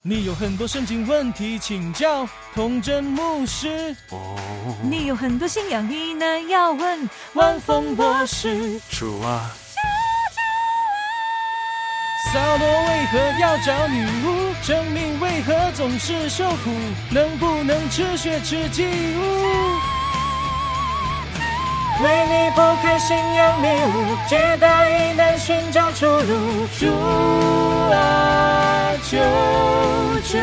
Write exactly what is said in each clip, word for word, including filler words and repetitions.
你有很多圣经问题请教童真牧师， 哦， 你有很多信仰疑难要问万峰博士。 主啊， 扫罗为何要找女巫？生命为何总是受苦？能不能吃血吃祭物？为你剖开信仰迷雾，解答疑难寻找出路。主啊，救救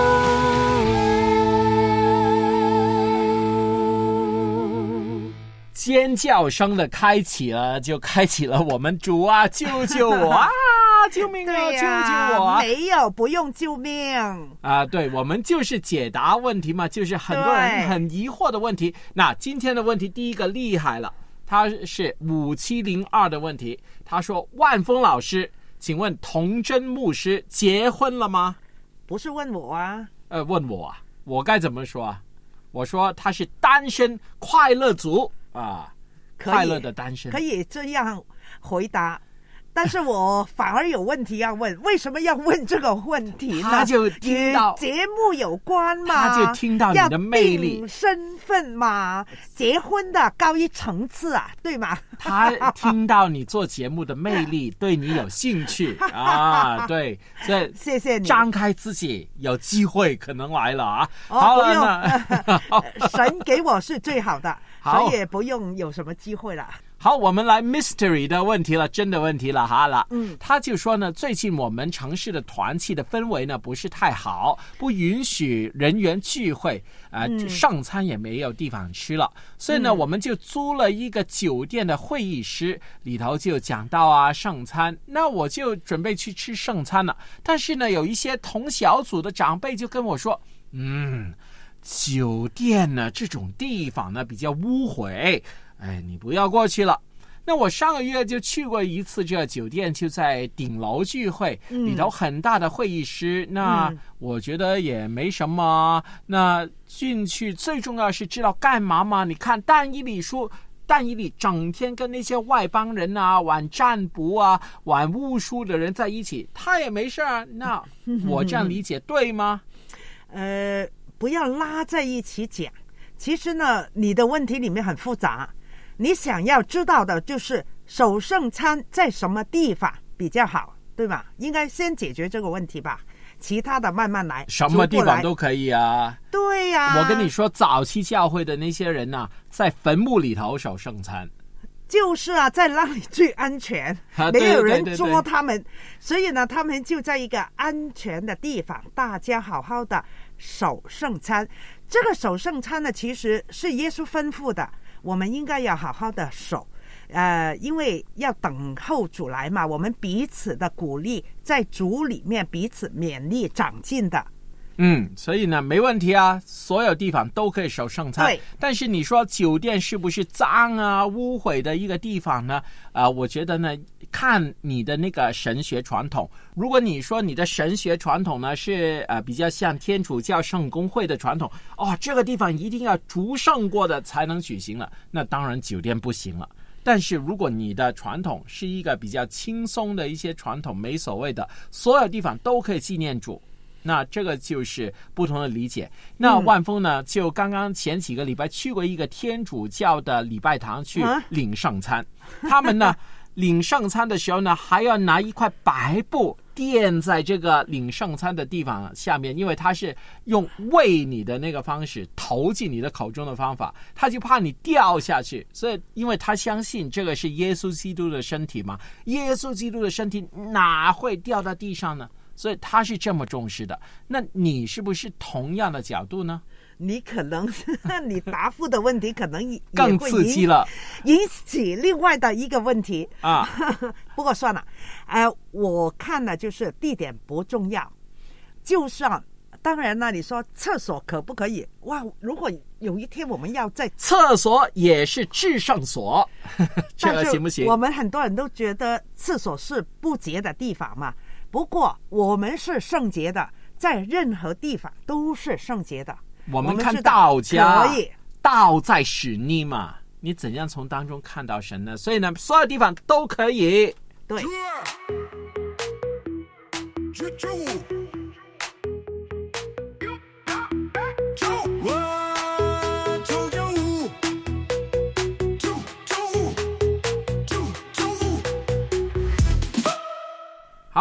我！ 尖叫声的开启了，就开启了我们主啊，救救我啊！救命啊！ 对啊， 救救我啊！ 没有，不用救命啊！对，我们就是解答问题嘛，就是很多人很疑惑的问题。那今天的问题第一个厉害了，他是五七零二的问题。他说：万峰老师，请问童真牧师结婚了吗？ 不是问我啊？ 呃，问我啊，我该怎么说啊？我说他是单身快乐族啊，快乐的单身， 可以这样回答。但是我反而有问题要问，为什么要问这个问题呢？ 他就听到与节目有关嘛， 他就听到你的魅力， 要定身份嘛，结婚的高一层次啊，对吗？ 他听到你做节目的魅力，对你有兴趣啊，对，所以谢谢你， 张开自己，有机会可能来了啊。 哦、 好了， 那神给我是最好的， 好所以也不用有什么机会了。 好，我们来 mystery 的问题了，真的问题了哈了。 嗯， 他就说呢，最近我们城市的团契的氛围呢不是太好，不允许人员聚会，啊、呃嗯，上餐也没有地方吃了，所以呢、嗯，我们就租了一个酒店的会议室，里头就讲到啊圣餐，那我就准备去吃圣餐了。但是呢，有一些同小组的长辈就跟我说，嗯，酒店呢这种地方呢比较污秽。哎，你不要过去了。那我上个月就去过一次这酒店，就在顶楼聚会，嗯、里头很大的会议室，那我觉得也没什么。那进去最重要是知道干嘛吗？你看但以理书，但以理整天跟那些外邦人啊、玩占卜啊、玩巫术的人在一起，他也没事啊。那我这样理解对吗？ 呃，不要拉在一起讲。其实呢，你的问题里面很复杂。你想要知道的就是守圣餐在什么地方比较好，对吧？应该先解决这个问题吧，其他的慢慢来。 什么地方都可以啊。 对呀、 啊，我跟你说，早期教会的那些人啊，在坟墓里头守圣餐。 就是啊，在那里最安全， 啊、 没有人捉他们，所以呢，他们就在一个安全的地方，大家好好的守圣餐。这个守圣餐呢，其实是耶稣吩咐的。我们应该要好好的守，呃，因为要等候主来嘛，我们彼此的鼓励，在主里面彼此勉励长进的。 嗯，所以呢，没问题啊，所有地方都可以守圣餐。 对， 但是你说酒店是不是脏啊、污秽的一个地方呢？啊、呃，我觉得呢，看你的那个神学传统。如果你说你的神学传统呢是呃比较像天主教圣公会的传统，哦，这个地方一定要逐圣过的才能举行了，那当然酒店不行了。但是如果你的传统是一个比较轻松的一些传统，没所谓的，所有地方都可以纪念主。那这个就是不同的理解。那万峰呢，就刚刚前几个礼拜去过一个天主教的礼拜堂去领圣餐，他们呢领圣餐的时候呢，还要拿一块白布垫在这个领圣餐的地方下面，因为他是用喂你的那个方式投进你的口中的方法，他就怕你掉下去，所以因为他相信这个是耶稣基督的身体嘛，耶稣基督的身体哪会掉到地上呢？所以他是这么重视的。那你是不是同样的角度呢？ 你可能你答复的问题可能也更刺激了， 引起另外的一个问题啊。 不过算了，呃，我看了就是地点不重要，就算当然了，你说厕所可不可以？哇，如果有一天我们要在厕所也是至圣所，这个行不行？ 我们很多人都觉得厕所是不洁的地方嘛。不过我们是圣洁的，在任何地方都是圣洁的。 我们看道家， 可以， 道在使你嘛，你怎样从当中看到神呢？所以呢，所有地方都可以。 对。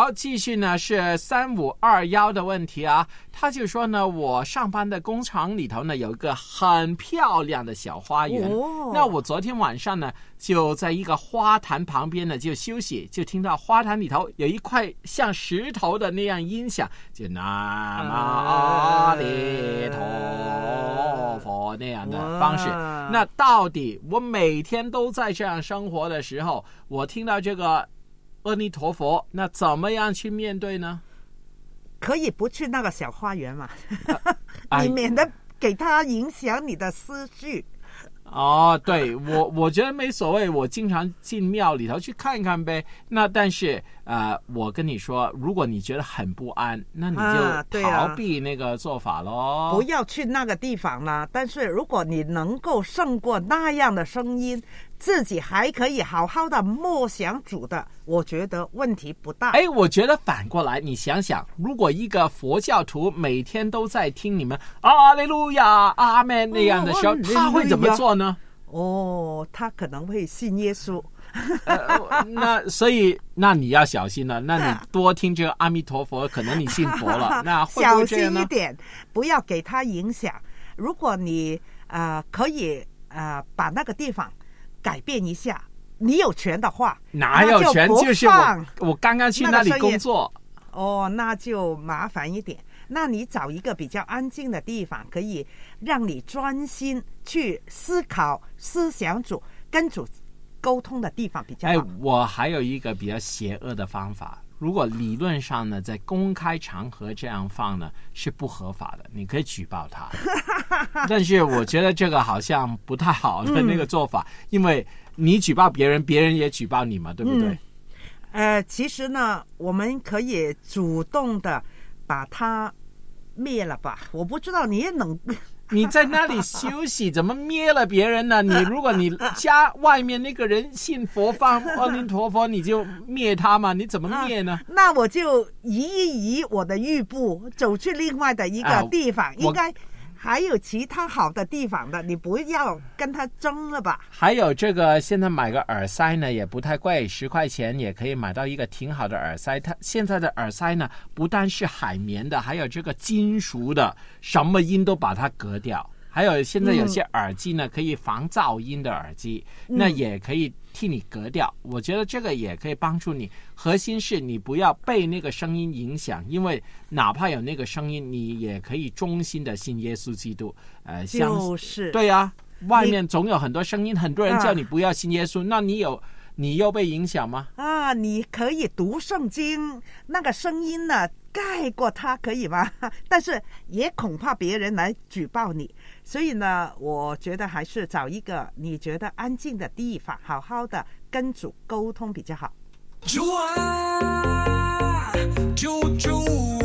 好，继续呢是三五二幺的问题啊，他就说呢，我上班的工厂里头呢有一个很漂亮的小花园， 哦、 那我昨天晚上呢就在一个花坛旁边呢就休息，就听到花坛里头有一块像石头的那样音响，就南无阿弥陀佛那样的方式。那到底我每天都在这样生活的时候，我听到这个阿弥陀佛，那怎么样去面对呢？ 可以不去那个小花园嘛， 啊、 你免得给他影响你的思绪。 哦，对，我我觉得没所谓，我经常进庙里头去看看呗。那但是呃，我跟你说，如果你觉得很不安，那你就逃避那个做法咯、啊、 不要去那个地方了。但是如果你能够胜过那样的声音，自己还可以好好的默想主的，我觉得问题不大。 哎，我觉得反过来，你想想，如果一个佛教徒每天都在听你们阿利路亚、阿们那样的时候、哦，他会怎么做呢？ 哦，他可能会信耶稣。 呃、那所以那你要小心了，那你多听这个阿弥陀佛，可能你信佛了。那会不会这样呢？ 小心一点，不要给他影响。如果你呃可以呃把那个地方改变一下，你有权的话， 哪有权？就, 就是我我刚刚去那里工作。 哦，那就麻烦一点。那你找一个比较安静的地方，可以让你专心去思考、思想主、跟主沟通的地方比较好。 哎，我还有一个比较邪恶的方法。如果理论上呢，在公开场合这样放呢是不合法的，你可以举报他。但是我觉得这个好像不太好的那个做法，嗯、因为你举报别人，别人也举报你嘛，对不对？ 嗯、呃，其实呢，我们可以主动的把它灭了吧？我不知道你也能。 你在那里休息，怎么灭了别人呢？你如果你家外面那个人信佛放阿弥陀佛，你就灭他吗？你怎么灭呢？ 啊、那我就移一移我的玉步，走去另外的一个地方，啊、应该还有其他好的地方的，你不要跟他争了吧。 还有这个，现在买个耳塞呢也不太贵，十块钱也可以买到一个挺好的耳塞。它现在的耳塞呢，不但是海绵的，还有这个金属的，什么音都把它隔掉。还有现在有些耳机呢，嗯、可以防噪音的耳机，那也可以替你隔掉。嗯、我觉得这个也可以帮助你。核心是你不要被那个声音影响，因为哪怕有那个声音，你也可以忠心的信耶稣基督。呃， 就是对啊，外面总有很多声音，很多人叫你不要信耶稣，啊、那你有你又被影响吗？ 啊，你可以读圣经，那个声音呢盖过它，可以吗？但是也恐怕别人来举报你，所以呢，我觉得还是找一个你觉得安静的地方，好好的跟主沟通比较好。主啊，救主，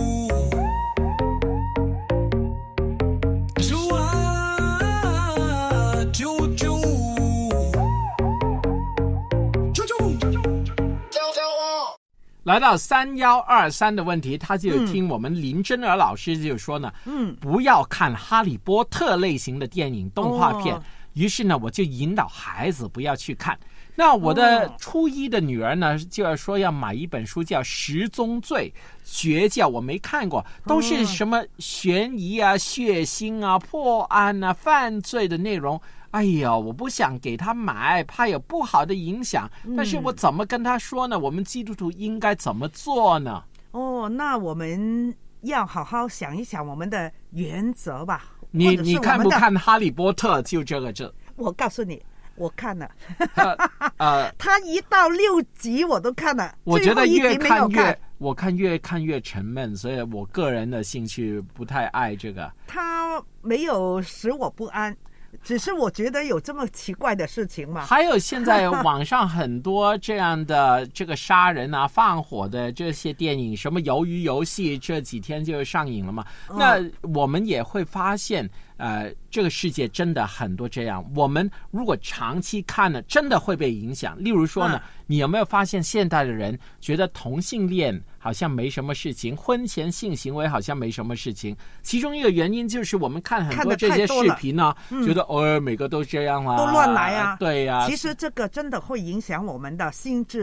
主啊，救主，救主，救救我！来到三幺二三的问题，他就听我们林真儿老师就说呢，嗯，不要看哈利波特类型的电影动画片。哦、于是呢，我就引导孩子不要去看。那我的初一的女儿呢，就要说要买一本书叫《十宗罪》，绝教，我没看过，都是什么悬疑啊、血腥啊、破案啊、犯罪的内容。哎呀，我不想给他买，怕有不好的影响。但是我怎么跟他说呢？我们基督徒应该怎么做呢？ 哦，那我们要好好想一想我们的原则吧。 你你看不看《哈利波特》？就这个这， 我告诉你。我看了， 呃，呃他一到六集我都看了， 我觉得越看越，我看越看越沉闷，所以我个人的兴趣不太爱这个。 他没有使我不安，只是我觉得有这么奇怪的事情嘛。 还有现在网上很多这样的这个杀人啊、放火的这些电影，什么鱿鱼游戏这几天就上映了嘛。嗯、那我们也会发现。呃，这个世界真的很多这样，我们如果长期看呢，真的会被影响。例如说呢，嗯、你有没有发现现代的人觉得同性恋好像没什么事情，婚前性行为好像没什么事情？其中一个原因就是我们看很多这些视频呢，嗯、觉得哦、呃，每个都这样啊， 都乱来啊， 对呀、啊。 其实这个真的会影响我们的心智的。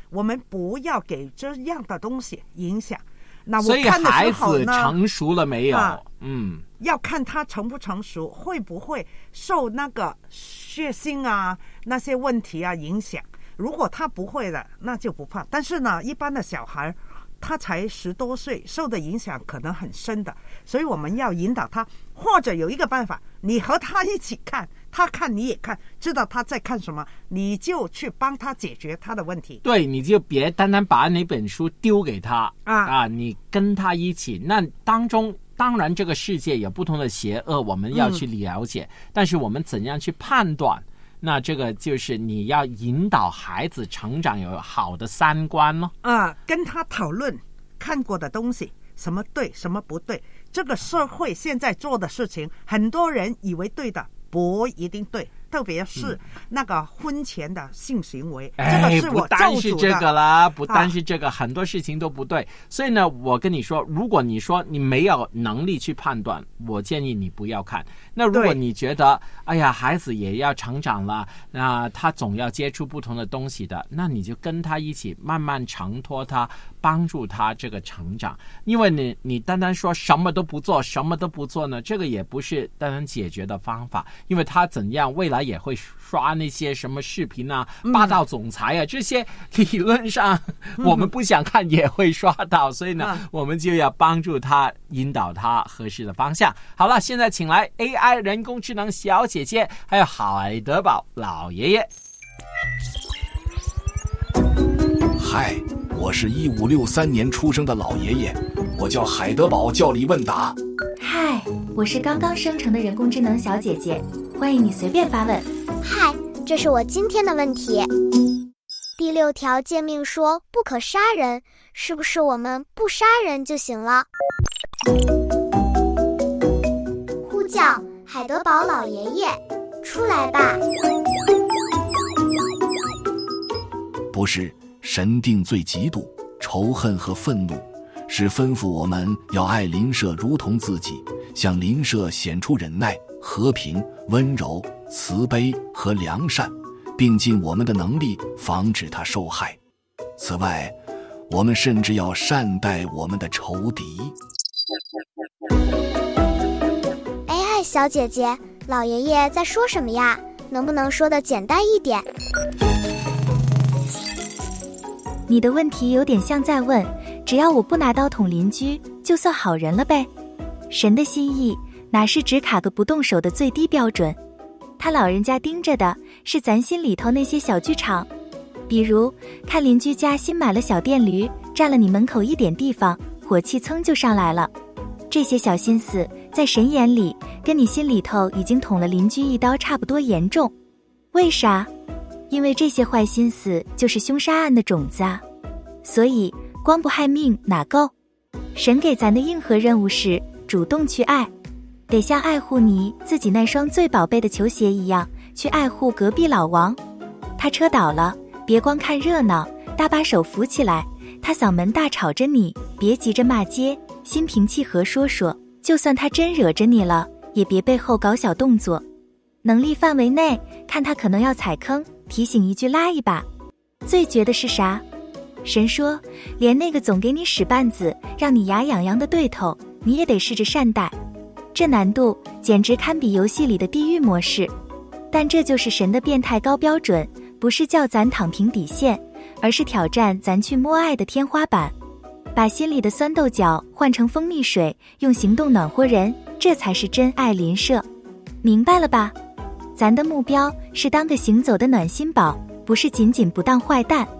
我们不要给这样的东西影响。那我所以看的孩子时候呢， 成熟了没有？ 啊嗯， 要看他成不成熟，会不会受那个血腥啊那些问题啊影响。如果他不会的，那就不怕。但是呢，一般的小孩他才十多岁，受的影响可能很深的，所以我们要引导他，或者有一个办法，你和他一起看，他看你也看，知道他在看什么，你就去帮他解决他的问题。 对，你就别单单把那本书丢给他啊啊，你跟他一起，那当中当然这个世界有不同的邪恶，我们要去了解，嗯、但是我们怎样去判断？那这个就是你要引导孩子成长有好的三观咯。 啊，跟他讨论看过的东西，什么对，什么不对。这个社会现在做的事情，很多人以为对的，不一定对。特别是那个婚前的性行为， 哎、 这个是我不单是这个啦，不单是这个、啊，很多事情都不对。所以呢，我跟你说，如果你说你没有能力去判断，我建议你不要看。那如果你觉得，哎呀，孩子也要成长了，那他总要接触不同的东西的，那你就跟他一起慢慢承托他，帮助他这个成长。因为你你单单说什么都不做，什么都不做呢，这个也不是单单解决的方法，因为他怎样未来也会刷那些什么视频啊，霸道总裁啊，嗯、这些理论上我们不想看也会刷到，嗯、所以呢、嗯，我们就要帮助他，引导他合适的方向。好了，现在请来 A I 人工智能小姐姐，还有海德堡老爷爷。 嗨，我是一五六三年出生的老爷爷，我叫海德堡教理问答。 嗨，我是刚刚生成的人工智能小姐姐，欢迎你随便发问。 嗨，这是我今天的问题。第六条诫命说不可杀人，是不是我们不杀人就行了？呼叫海德堡老爷爷，出来吧。 不是，神定罪嫉妒、仇恨和愤怒，是吩咐我们要爱邻舍如同自己，向邻舍显出忍耐、和平、温柔、慈悲和良善，并尽我们的能力防止他受害。此外，我们甚至要善待我们的仇敌。 A I 小姐姐，老爷爷在说什么呀？能不能说得简单一点？ 你的问题有点像在问，只要我不拿刀捅邻居，就算好人了呗？神的心意哪是只卡个不动手的最低标准？他老人家盯着的是咱心里头那些小剧场，比如看邻居家新买了小电驴，占了你门口一点地方，火气噌就上来了。这些小心思在神眼里跟你心里头已经捅了邻居一刀差不多严重。为啥？因为这些坏心思就是凶杀案的种子啊。所以光不害命哪够？神给咱的硬核任务是主动去爱，得像爱护你自己那双最宝贝的球鞋一样，去爱护隔壁老王。他车倒了，别光看热闹，搭把手扶起来。他嗓门大吵着你，别急着骂街，心平气和说说。就算他真惹着你了，也别背后搞小动作。能力范围内，看他可能要踩坑，提醒一句拉一把。最绝的是啥？神说，连那个总给你使绊子，让你牙痒痒的对头，你也得试着善待。这难度简直堪比游戏里的地狱模式。但这就是神的变态高标准，不是叫咱躺平底线，而是挑战咱去摸爱的天花板。把心里的酸豆角换成蜂蜜水，用行动暖和人，这才是真爱邻舍。明白了吧？咱的目标是当个行走的暖心宝，不是仅仅不当坏蛋。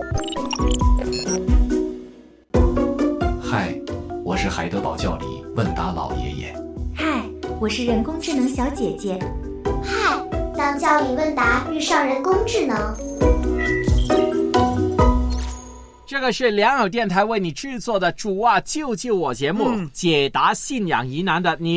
嗨，我是海德堡教理问答老爷爷。 嗨，我是人工智能小姐姐。 嗨，当教理问答遇上人工智能。 这个是良友电台为你制作的主啊救救我节目、嗯、解答信仰疑难的。你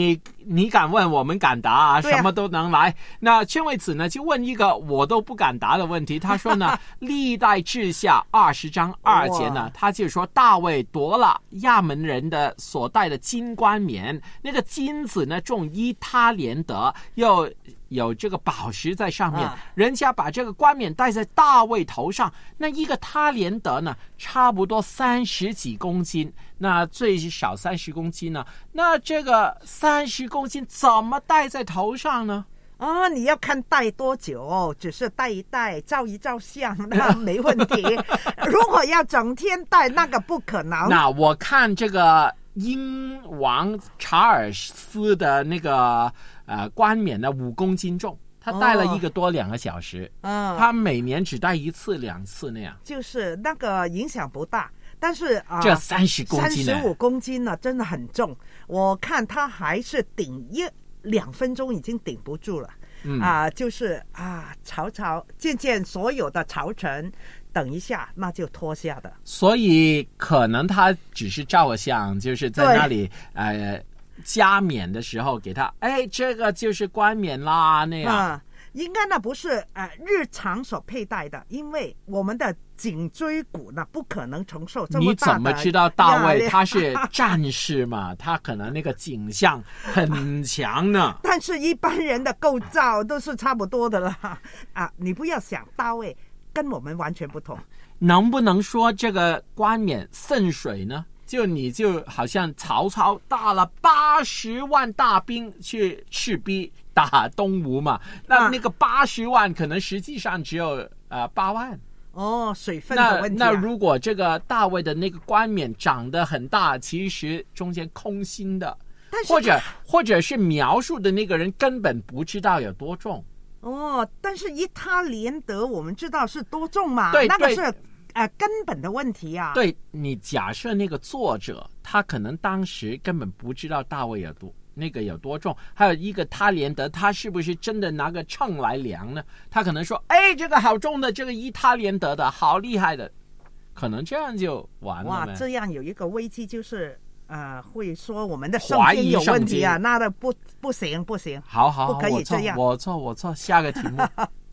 你敢问，我们敢答啊， 对啊什么都能来。那圈位子呢，就问一个我都不敢答的问题。他说呢，历代志下二十章二节呢，他就说大卫夺了亚门人的所戴的金冠冕，那个金子呢重伊他连德，又有这个宝石在上面， 啊、 人家把这个冠冕戴在大卫头上，那一个他连德呢，差不多三十几公斤，那最少三十公斤呢，那这个三十公斤怎么戴在头上呢？ 哦，你要看戴多久，只是戴一戴，照一照相，那没问题。如果要整天戴，那个不可能。 那我看这个英王查尔斯的那个呃冠冕呢，五公斤重，他戴了一个多两个小时。嗯、哦，他每年只戴一次两次那样， 就是那个影响不大。但是啊， 这三十公斤， 三十五公斤呢，真的很重。我看他还是顶一两分钟已经顶不住了。嗯啊，就是啊，朝朝见见所有的朝臣，等一下那就脱下的。 所以可能他只是照个相，就是在那里呃加冕的时候给他，哎，这个就是冠冕啦那样。 啊，应该那不是呃日常所佩戴的，因为我们的颈椎骨呢不可能承受这么大的。 你怎么知道大卫他是战士嘛？他可能那个颈项很强呢。 但是一般人的构造都是差不多的啦。啊，你不要想大卫跟我们完全不同。 能不能说这个冠冕渗水呢？就你就好像曹操带了八十万大兵去赤壁打东吴嘛，那那个八十万可能实际上只有呃八万。 哦，水分的问题、啊那。那如果这个大卫的那个冠冕长得很大，其实中间空心的，或者或者是描述的那个人根本不知道有多重。 哦，但是伊他连德我们知道是多重嘛？ 对， 那个是。呃，根本的问题啊！ 对，你假设那个作者他可能当时根本不知道大卫有多那个有多重，还有一个他连德他是不是真的拿个秤来量呢？他可能说，哎，这个好重的，这个伊他连德的好厉害的，可能这样就完了。 哇，这样有一个危机就是呃，会说我们的圣经有问题啊，那的不不行不行， 好好好， 不可以这样。 我错我错，下个题目。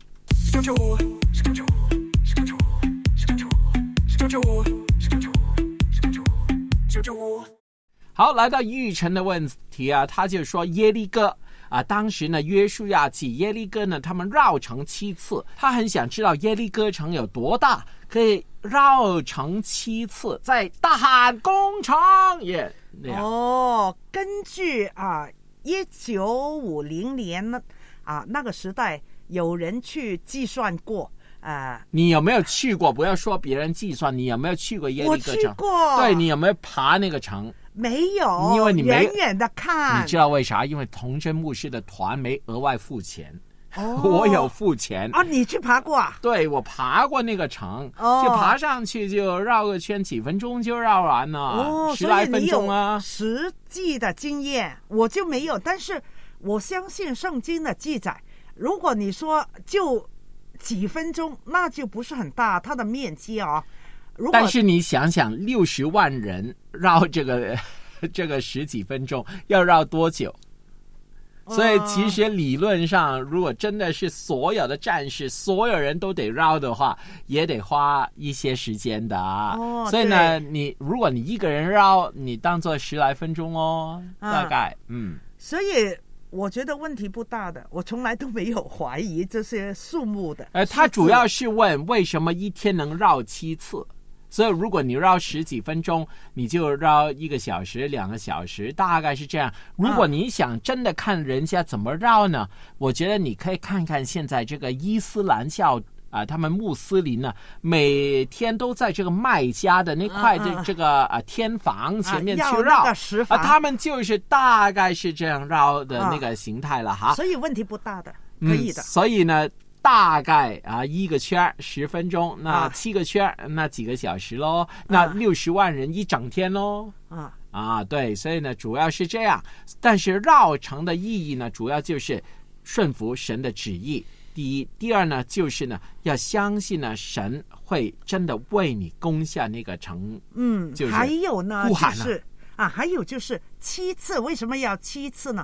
好，来到玉成的问题啊，他就说耶利哥啊，当时呢约书亚及耶利哥呢，他们绕城七次，他很想知道耶利哥城有多大，可以绕城七次，再大喊攻城也那样。 哦，根据啊一九五零年呢啊那个时代有人去计算过。啊、uh, 你有没有去过？不要说别人计算，你有没有去过耶利哥城？ 我去过。 对，你有没有爬那个城？ 没有， 因为你没远远的看。 你知道为啥？因为童真牧师的团没额外付钱。哦，我有付钱。 哦，你去爬过啊？ 对，我爬过那个城，哦、就爬上去就绕个圈，几分钟就绕完了，哦、十来分钟啊。 实际的经验我就没有，但是我相信圣经的记载。如果你说就几分钟，那就不是很大，它的面积啊、哦。如果但是你想想，六十万人绕这个这个十几分钟，要绕多久？所以其实理论上，如果真的是所有的战士，所有人都得绕的话，也得花一些时间的啊。哦、所以呢，你如果你一个人绕，你当做十来分钟哦，大概、啊、嗯。 所以。我觉得问题不大的，我从来都没有怀疑这些数目的。 呃，他主要是问为什么一天能绕七次，所以如果你绕十几分钟，你就绕一个小时、两个小时，大概是这样。如果你想真的看人家怎么绕呢，嗯、我觉得你可以看看现在这个伊斯兰教。啊，他们穆斯林呢，每天都在这个麦加的那块的这个啊天房前面去绕， 啊, 啊，他们就是大概是这样绕的那个形态了哈。 所以问题不大的，可以的。 嗯、所以呢，大概啊一个圈十分钟，那七个圈、啊、那几个小时喽，那六十万人一整天喽。啊啊，对，所以呢，主要是这样。但是绕城的意义呢，主要就是顺服神的旨意。第一，第二呢，就是呢，要相信呢，神会真的为你攻下那个城。 嗯， 就是还有呢， 就是啊，还有就是七次，为什么要七次呢？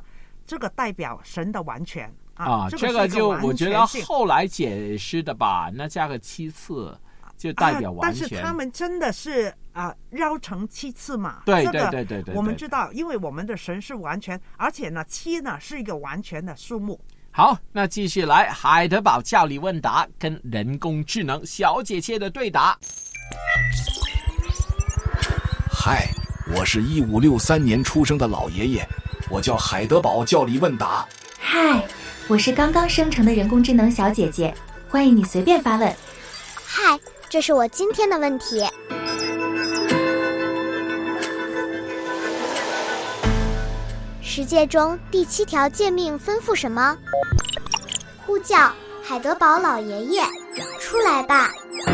这个代表神的完全啊。 啊，这个就我觉得后来解释的吧，那加个七次就代表完全。 啊、但是他们真的是啊，绕成七次嘛？ 对对对对对对。 我们知道，因为我们的神是完全，而且呢，七呢是一个完全的数目。 好，那继续来海德堡教理问答，跟人工智能小姐姐的对答。 嗨，我是一五六三年出生的老爷爷，我叫海德堡教理问答。 嗨，我是刚刚生成的人工智能小姐姐，欢迎你随便发问。 嗨，这是我今天的问题。十诫中第七条诫命吩咐什么？呼叫海德堡老爷爷，出来吧！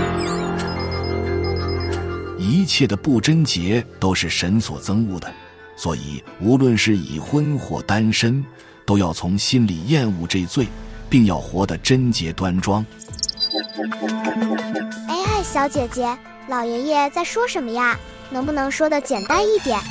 一切的不贞洁都是神所憎恶的，所以无论是已婚或单身，都要从心里厌恶这罪，并要活得贞洁端庄。 哎嗨，小姐姐，老爷爷在说什么呀？能不能说得简单一点？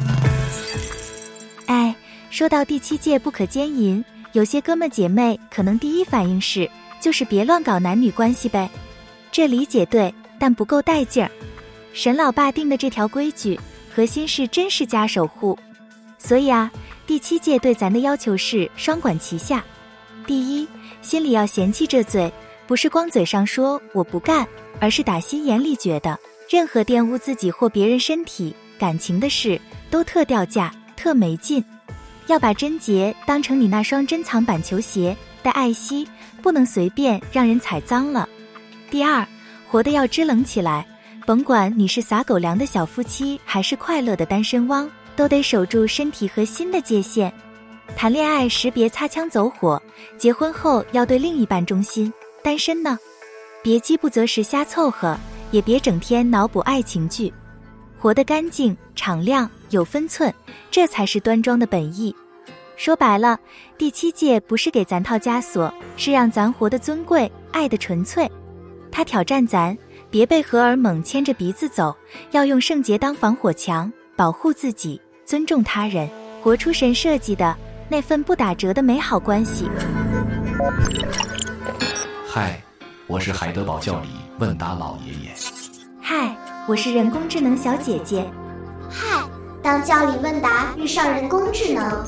哎，说到第七诫不可奸淫，有些哥们姐妹可能第一反应是，就是别乱搞男女关系呗。这理解对，但不够带劲儿。神老爸定的这条规矩，核心是真是家守护。所以啊，第七诫对咱的要求是双管齐下。第一，心里要嫌弃这罪，不是光嘴上说我不干，而是打心眼里觉得任何玷污自己或别人身体、感情的事都特掉价、特没劲。要把贞洁当成你那双珍藏版球鞋，带爱惜，不能随便让人踩脏了。第二，活得要支棱起来，甭管你是撒狗粮的小夫妻，还是快乐的单身汪，都得守住身体和心的界限。谈恋爱时别擦枪走火，结婚后要对另一半忠心。单身呢，别饥不择食瞎凑合，也别整天脑补爱情剧。活得干净、敞亮、有分寸，这才是端庄的本意。说白了，第七诫不是给咱套枷锁，是让咱活得尊贵、爱得纯粹。他挑战咱，别被荷尔蒙牵着鼻子走，要用圣洁当防火墙，保护自己，尊重他人，活出神设计的那份不打折的美好关系。 嗨，我是海德堡教理问答老爷爷。 嗨，我是人工智能小姐姐。 嗨，当教理问答遇上人工智能。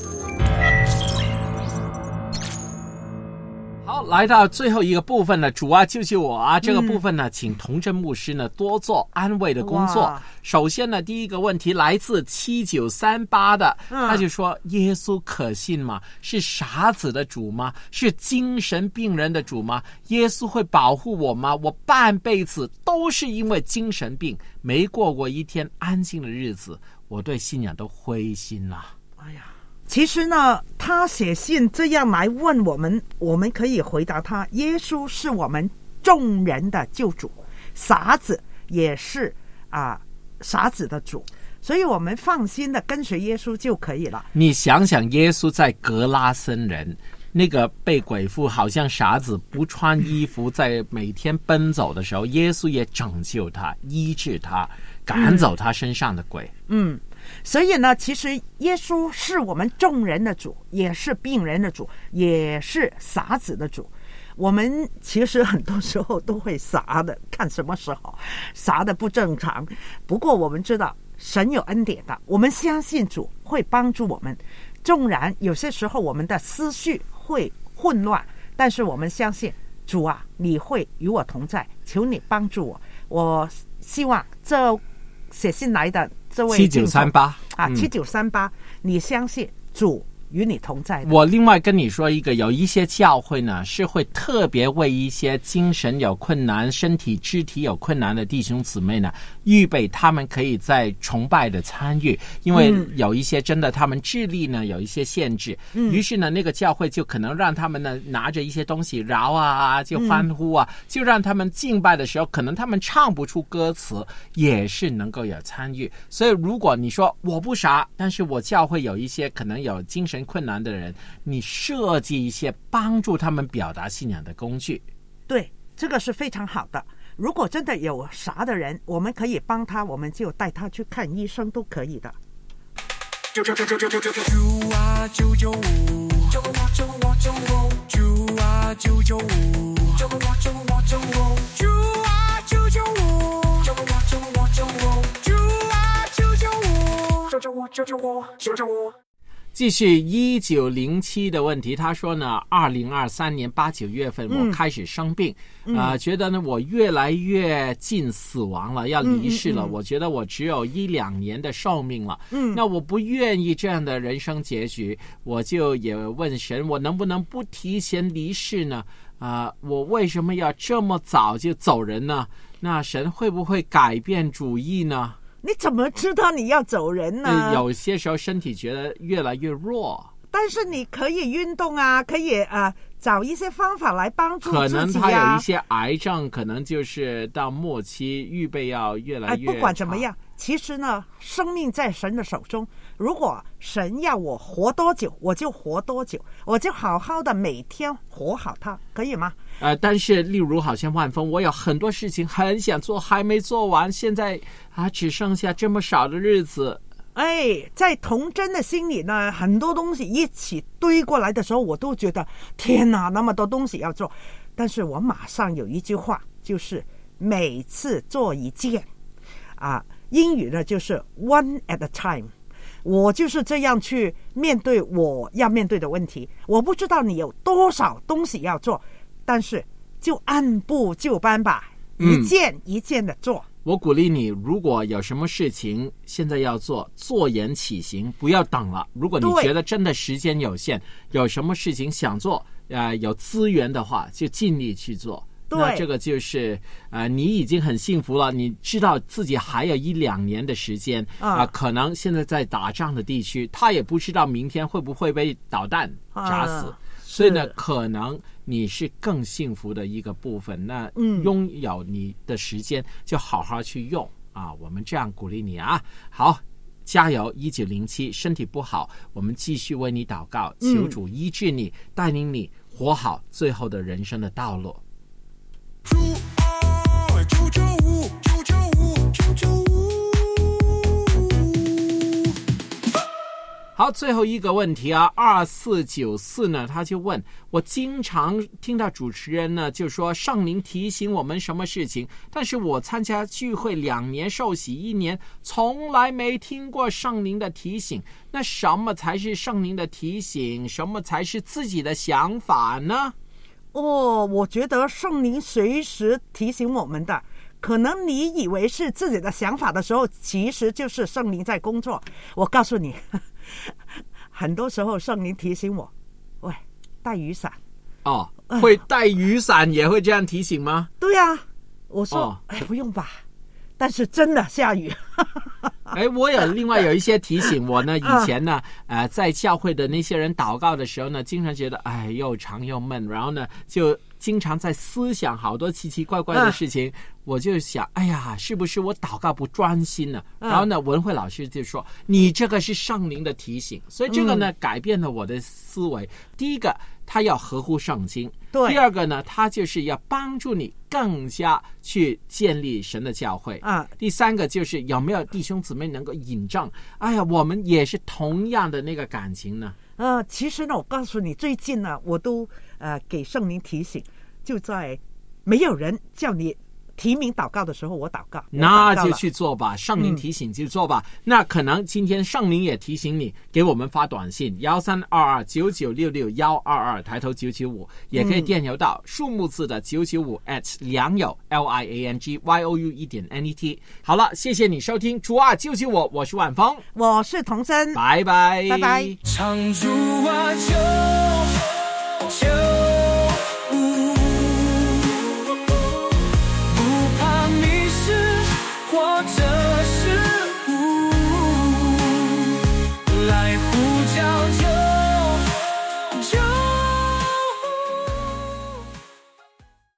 好，来到最后一个部分呢，主啊救救我啊！这个部分呢，嗯、请童真牧师呢多做安慰的工作。首先呢，第一个问题来自七九三八的，嗯、他就说：耶稣可信吗？是傻子的主吗？是精神病人的主吗？耶稣会保护我吗？我半辈子都是因为精神病，没过过一天安静的日子，我对信仰都灰心了。 哎呀！其实呢，他写信这样来问我们，我们可以回答他：耶稣是我们众人的救主，傻子也是啊、呃、傻子的主，所以我们放心的跟随耶稣就可以了。 你想想，耶稣在格拉森人那个被鬼附好像傻子不穿衣服在每天奔走的时候，耶稣也拯救他，医治他，赶走他身上的鬼。 嗯，所以呢，其实耶稣是我们众人的主，也是病人的主，也是傻子的主。我们其实很多时候都会傻的，看什么时候傻的不正常。不过我们知道神有恩典的，我们相信主会帮助我们。纵然有些时候我们的思绪会混乱，但是我们相信主啊，你会与我同在，求你帮助我。我希望这写信来的这位七九三八啊，七九三八，你相信主与你同在的。 我另外跟你说一个，有一些教会呢是会特别为一些精神有困难、身体肢体有困难的弟兄姊妹呢，预备他们可以在崇拜的参与，因为有一些真的他们智力呢有一些限制，嗯、于是呢那个教会就可能让他们呢拿着一些东西摇啊，就欢呼啊，嗯、就让他们敬拜的时候，可能他们唱不出歌词，也是能够有参与。所以如果你说我不傻，但是我教会有一些可能有精神困难的人，你设计一些帮助他们表达信仰的工具。 对，这个是非常好的。如果真的有傻的人，我们可以帮他，我们就带他去看医生都可以的。 啊九九五，救我救我救我，九啊九九五，救我救我救我，九啊九九五，救我救我救我，九啊九九五，救救我救救我救救我。 继续一九零七的问题，他说呢，二零二三年八九月份我开始生病， 嗯呃，觉得呢我越来越近死亡了，要离世了， 嗯嗯嗯我觉得我只有一两年的寿命了， 嗯， 那我不愿意这样的人生结局，我就也问神，我能不能不提前离世呢？啊、呃，我为什么要这么早就走人呢？那神会不会改变主意呢？ 你怎么知道你要走人呢？ 有些时候身体觉得越来越弱， 但是你可以运动啊，可以呃找一些方法来帮助自己啊。 可能他有一些癌症，可能就是到末期，预备要越来越、 哎。不管怎么样，其实呢，生命在神的手中。如果神要我活多久，我就活多久，我就好好的每天活好它，可以吗？ 呃，但是例如好像万峰，我有很多事情很想做，还没做完，现在啊只剩下这么少的日子。 哎，在童真的心里呢，很多东西一起堆过来的时候，我都觉得天哪，那么多东西要做。但是我马上有一句话，就是每次做一件啊，英语呢就是 one at a time。我就是这样去面对我要面对的问题。我不知道你有多少东西要做，但是就按部就班吧，一件一件的做。 嗯，我鼓励你，如果有什么事情现在要做，坐言起行，不要等了。如果你觉得真的时间有限，有什么事情想做，呃，有资源的话，就尽力去做。那这个就是呃，你已经很幸福了，你知道自己还有一两年的时间啊、呃，可能现在在打仗的地区，他也不知道明天会不会被导弹炸死。啊，所以呢，可能你是更幸福的一个部分。那拥有你的时间，就好好去用啊！我们这样鼓励你啊！好，加油！一九零七，身体不好，我们继续为你祷告，求主医治你，带领你活好最后的人生的道路。 九二九九五九九五九九五。 好，最后一个问题啊，二四九四呢，他就问我，经常听到主持人呢就说圣灵提醒我们什么事情，但是我参加聚会两年，受洗一年，从来没听过圣灵的提醒。那什么才是圣灵的提醒？什么才是自己的想法呢？ 哦，我觉得圣灵随时提醒我们的，可能你以为是自己的想法的时候，其实就是圣灵在工作。我告诉你，很多时候圣灵提醒我，喂，带雨伞。 哦，会带雨伞也会这样提醒吗？ 对啊，我说、 哦、 哎，不用吧，但是真的下雨。 哎，我有另外有一些提醒我呢，以前呢，呃，在教会的那些人祷告的时候呢，经常觉得哎又长又闷，然后呢就经常在思想好多奇奇怪怪的事情，我就想，哎呀，是不是我祷告不专心呢？然后呢，文慧老师就说，你这个是圣灵的提醒，所以这个呢，改变了我的思维。第一个，他要合乎圣经。 对。 第二个呢，他就是要帮助你更加去建立神的教会。 啊。 第三个就是有没有弟兄姊妹能够引证，哎呀，我们也是同样的那个感情呢。 呃，其实呢，我告诉你，最近呢，我都呃给圣灵提醒，就在没有人叫你提名祷告的时候，我祷告， 那就去做吧。圣灵提醒就做吧。嗯、那可能今天圣灵也提醒你，给我们发短信幺三二二九九六六幺二二，抬头九九五，也可以电邮到数目字的九九五 at 良友 l i a n g y o u 一点 n e t。好了，谢谢你收听主啊救救我，我是晚风， 我是童真， 拜拜， 拜拜。 唱主啊救救。或者是无来呼叫。